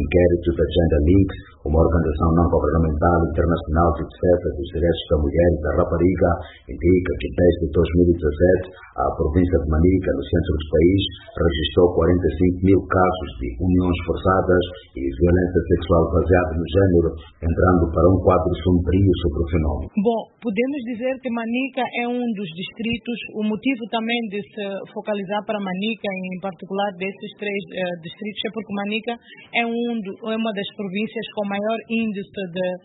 inquérito da Gender Links, uma organização não governamental internacional de defesa dos direitos da mulher e da rapariga, indica que desde 2017 a província de Manica, no centro do país, registrou 45 mil casos de uniões forçadas e violência sexual baseada no género, entrando para um quadro sombrio sobre o fenômeno. Bom, podemos dizer que Manica é um dos distritos, o motivo também de se focalizar para Manica, em particular desses três distritos, é porque Manica é uma das províncias com maior índice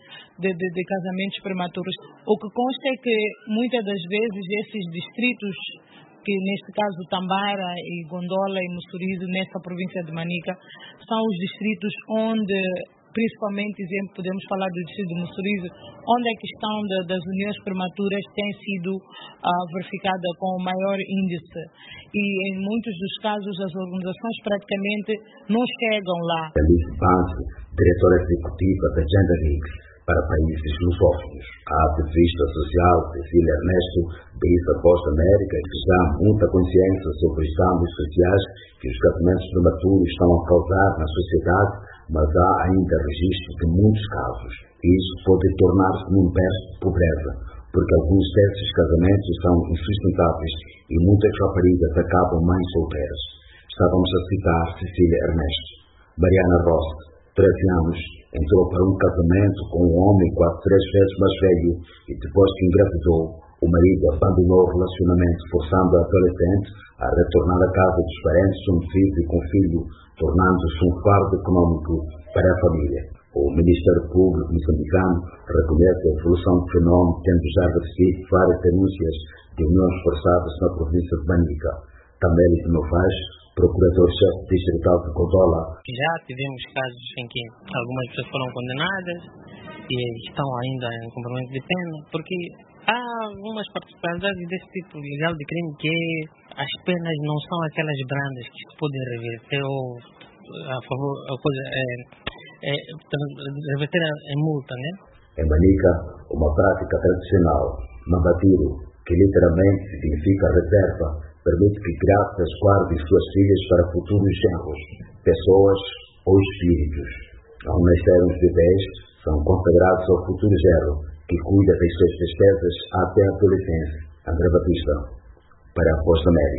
de casamentos prematuros. O que consta é que muitas das vezes esses distritos, que neste caso Tambara e Gondola e Mussurize, nessa província de Manica, são os distritos onde, principalmente, exemplo, podemos falar do distrito de Mussurize, onde a questão das uniões prematuras tem sido verificada com o maior índice. E em muitos dos casos as organizações praticamente não chegam lá. Alice Banse, diretora executiva da Gender Links para países lusófonos. A ativista social Cecília Ernesto diz à Voz da América que já há muita consciência sobre os danos sociais que os casamentos prematuros estão a causar na sociedade, mas há ainda registro de muitos casos. Isso pode tornar-se num berço de pobreza, porque alguns desses casamentos são insustentáveis e muitas raparigas acabam mães solteiras. Estávamos a citar Cecília Ernesto. Mariana Rossi, 13 anos, entrou para um casamento com um homem quase 3 vezes mais velho e depois que engravidou, o marido abandonou o relacionamento, forçando a adolescente a retornar à casa dos parentes homicídios e com filho, tornando-se um fardo econômico para a família. O Ministério Público moçambicano reconhece a evolução do fenômeno, tendo já recebido várias denúncias de uniões forçadas na província de Manica. Tameli de Novaes, procurador-chefe distrital de Gondola. Já tivemos casos em que algumas pessoas foram condenadas e estão ainda em cumprimento de pena, porque há algumas particularidades desse tipo legal de crime que as penas não são aquelas brandas que se podem reverter ou a favor, a coisa reverter em multa, né? Em Manica, uma prática tradicional, Mambatiro, que literalmente significa reserva, permite que grávidas guardem suas filhas para futuros genros, pessoas ou espíritos. Ao nascerem os bebês, são consagrados ao futuro genro, que cuida das suas despesas até a adolescência. André Batista, para a Voz da América.